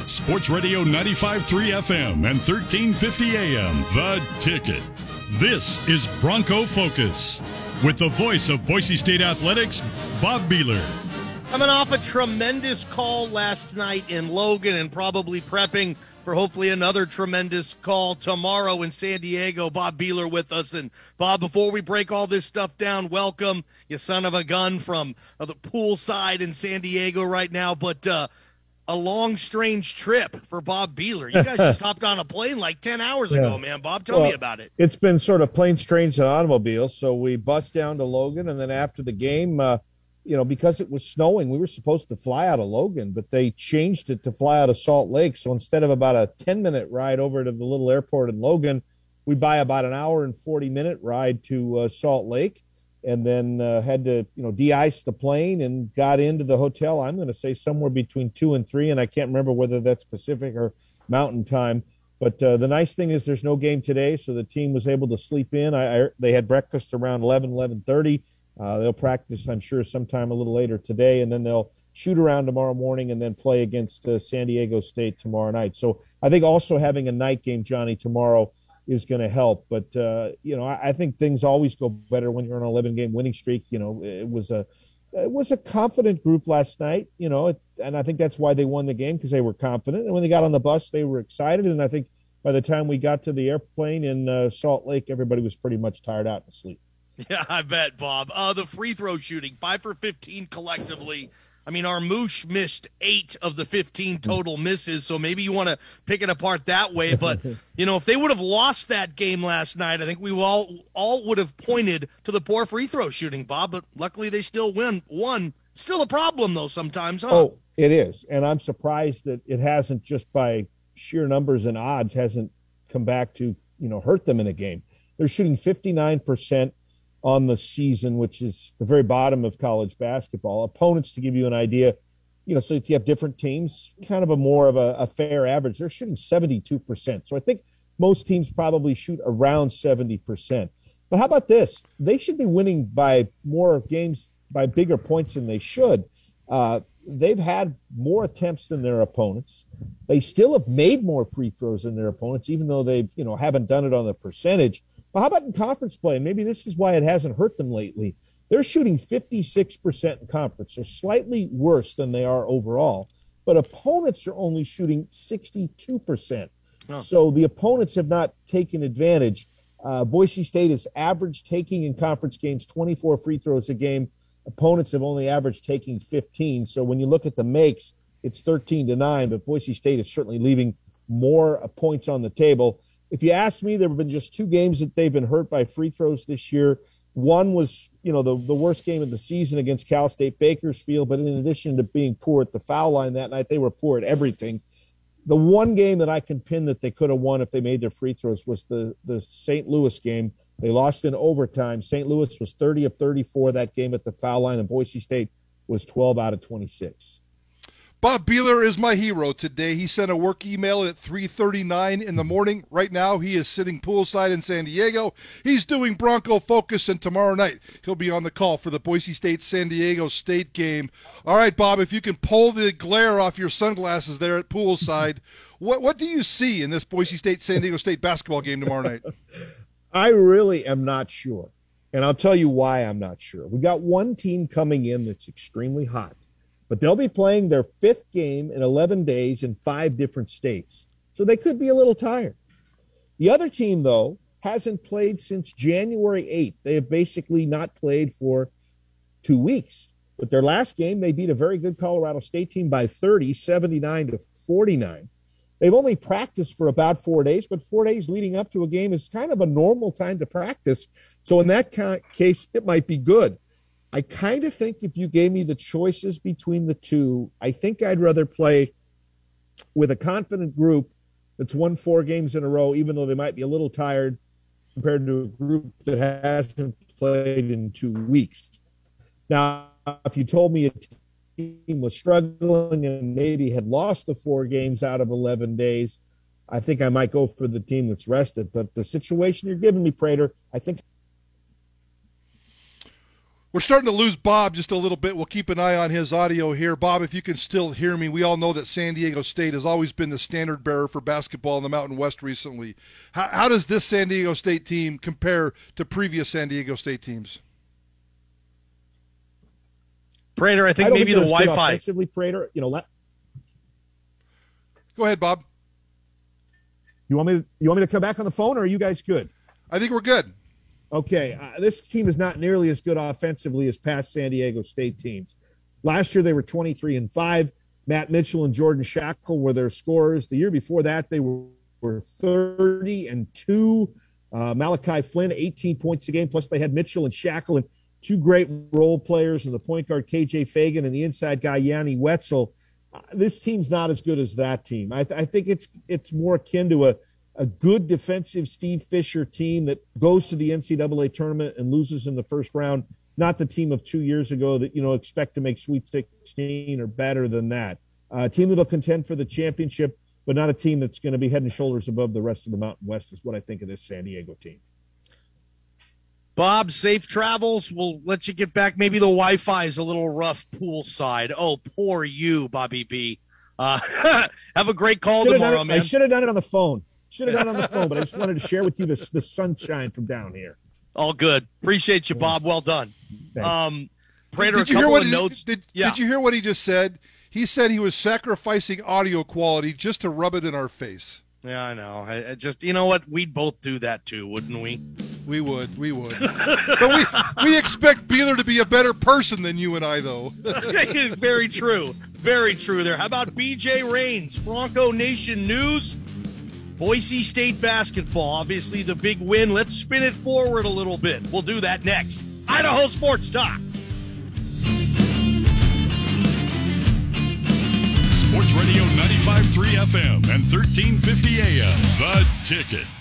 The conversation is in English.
Sports Radio 95.3 FM and 1350 AM. The Ticket. This is Bronco Focus with the voice of Boise State Athletics, Bob Beeler. Coming off a tremendous call last night in Logan and probably prepping for hopefully another tremendous call tomorrow in San Diego. Bob Beeler with us. And Bob, before we break all this stuff down, welcome, you son of a gun, from the poolside in San Diego right now. But a long, strange trip for Bob Beeler. You guys just hopped on a plane like 10 hours ago, man. Bob, tell me about it. It's been sort of planes, trains, and automobiles. So we bust down to Logan, and then after the game, because it was snowing, we were supposed to fly out of Logan, but they changed it to fly out of Salt Lake. So instead of about a 10-minute ride over to the little airport in Logan, we buy about an hour and 40-minute ride to Salt Lake, and then had to, de-ice the plane and got into the hotel. I'm going to say somewhere between 2 and 3, and I can't remember whether that's Pacific or Mountain time. But the nice thing is there's no game today, so the team was able to sleep in. They had breakfast around 11:30. They'll practice, I'm sure, sometime a little later today, and then they'll shoot around tomorrow morning and then play against San Diego State tomorrow night. So I think also having a night game, Johnny, tomorrow is going to help. But, I think things always go better when you're on an 11-game winning streak. It was a confident group last night, and I think that's why they won the game, because they were confident. And when they got on the bus, they were excited. And I think by the time we got to the airplane in Salt Lake, everybody was pretty much tired out and asleep. Yeah, I bet, Bob. The free throw shooting, 5 for 15 collectively. I mean, Armouche missed 8 of the 15 total misses, so maybe you want to pick it apart that way. But, if they would have lost that game last night, I think we all would have pointed to the poor free throw shooting, Bob. But luckily they still won. Still a problem, though, sometimes, huh? Oh, it is. And I'm surprised that it hasn't, just by sheer numbers and odds, hasn't come back to, hurt them in a game. They're shooting 59% on the season, which is the very bottom of college basketball. Opponents, to give you an idea, so if you have different teams, kind of more of a fair average, they're shooting 72%. So I think most teams probably shoot around 70%. But how about this? They should be winning by more games, by bigger points than they should. They've had more attempts than their opponents. They still have made more free throws than their opponents, even though they've, haven't done it on the percentage. But how about in conference play? Maybe this is why it hasn't hurt them lately. They're shooting 56% in conference. They're slightly worse than they are overall. But opponents are only shooting 62%. Oh. So the opponents have not taken advantage. Boise State is average taking in conference games 24 free throws a game. Opponents have only averaged taking 15. So when you look at the makes, it's 13-9. But Boise State is certainly leaving more points on the table. If you ask me, there have been just 2 games that they've been hurt by free throws this year. One was, the worst game of the season against Cal State Bakersfield, but in addition to being poor at the foul line that night, they were poor at everything. The one game that I can pin that they could have won if they made their free throws was the St. Louis game. They lost in overtime. St. Louis was 30 of 34 that game at the foul line, and Boise State was 12 out of 26. Bob Beeler is my hero today. He sent a work email at 3:39 in the morning. Right now, he is sitting poolside in San Diego. He's doing Bronco Focus, and tomorrow night he'll be on the call for the Boise State-San Diego State game. All right, Bob, if you can pull the glare off your sunglasses there at poolside, what do you see in this Boise State-San Diego State basketball game tomorrow night? I really am not sure, and I'll tell you why I'm not sure. We got one team coming in that's extremely hot. But they'll be playing their 5th game in 11 days in 5 different states. So they could be a little tired. The other team, though, hasn't played since January 8th. They have basically not played for 2 weeks. But their last game, they beat a very good Colorado State team by 30, 79-49. They've only practiced for about 4 days, but 4 days leading up to a game is kind of a normal time to practice. So in that case, it might be good. I kind of think if you gave me the choices between the two, I think I'd rather play with a confident group that's won 4 games in a row, even though they might be a little tired, compared to a group that hasn't played in 2 weeks. Now, if you told me a team was struggling and maybe had lost the 4 games out of 11 days, I think I might go for the team that's rested. But the situation you're giving me, Prater, I think We're starting to lose Bob just a little bit. We'll keep an eye on his audio here. Bob, if you can still hear me, we all know that San Diego State has always been the standard bearer for basketball in the Mountain West recently. How does this San Diego State team compare to previous San Diego State teams? Prater, I think maybe the Wi-Fi. Offensively, Prater, Go ahead, Bob. You want me to come back on the phone, or are you guys good? I think we're good. Okay, this team is not nearly as good offensively as past San Diego State teams. Last year they were 23-5. Matt Mitchell and Jordan Shackle were their scorers. The year before that they were 30-2. Malachi Flynn 18 points a game. Plus they had Mitchell and Shackle and two great role players, and the point guard KJ Fagan and the inside guy Yanni Wetzel. This team's not as good as that team. I think it's more akin to a good defensive Steve Fisher team that goes to the NCAA tournament and loses in the first round, not the team of 2 years ago that, expect to make Sweet 16 or better than that. A team that'll contend for the championship, but not a team that's going to be head and shoulders above the rest of the Mountain West is what I think of this San Diego team. Bob, safe travels. We'll let you get back. Maybe the Wi-Fi is a little rough poolside. Oh, poor you, Bobby B. Have a great call tomorrow, man. I should have done it on the phone. But I just wanted to share with you the sunshine from down here. All good. Appreciate you, Bob. Well done. Prater, did you hear what he just said? He said he was sacrificing audio quality just to rub it in our face. Yeah, I know. I just, you know what? We'd both do that too, wouldn't we? We would. But we expect Beeler to be a better person than you and I, though. Very true. Very true there. How about BJ Rains, Bronco Nation News? Boise State basketball, obviously the big win. Let's spin it forward a little bit. We'll do that next. Idaho Sports Talk. Sports Radio 95.3 FM and 1350 AM. The Ticket.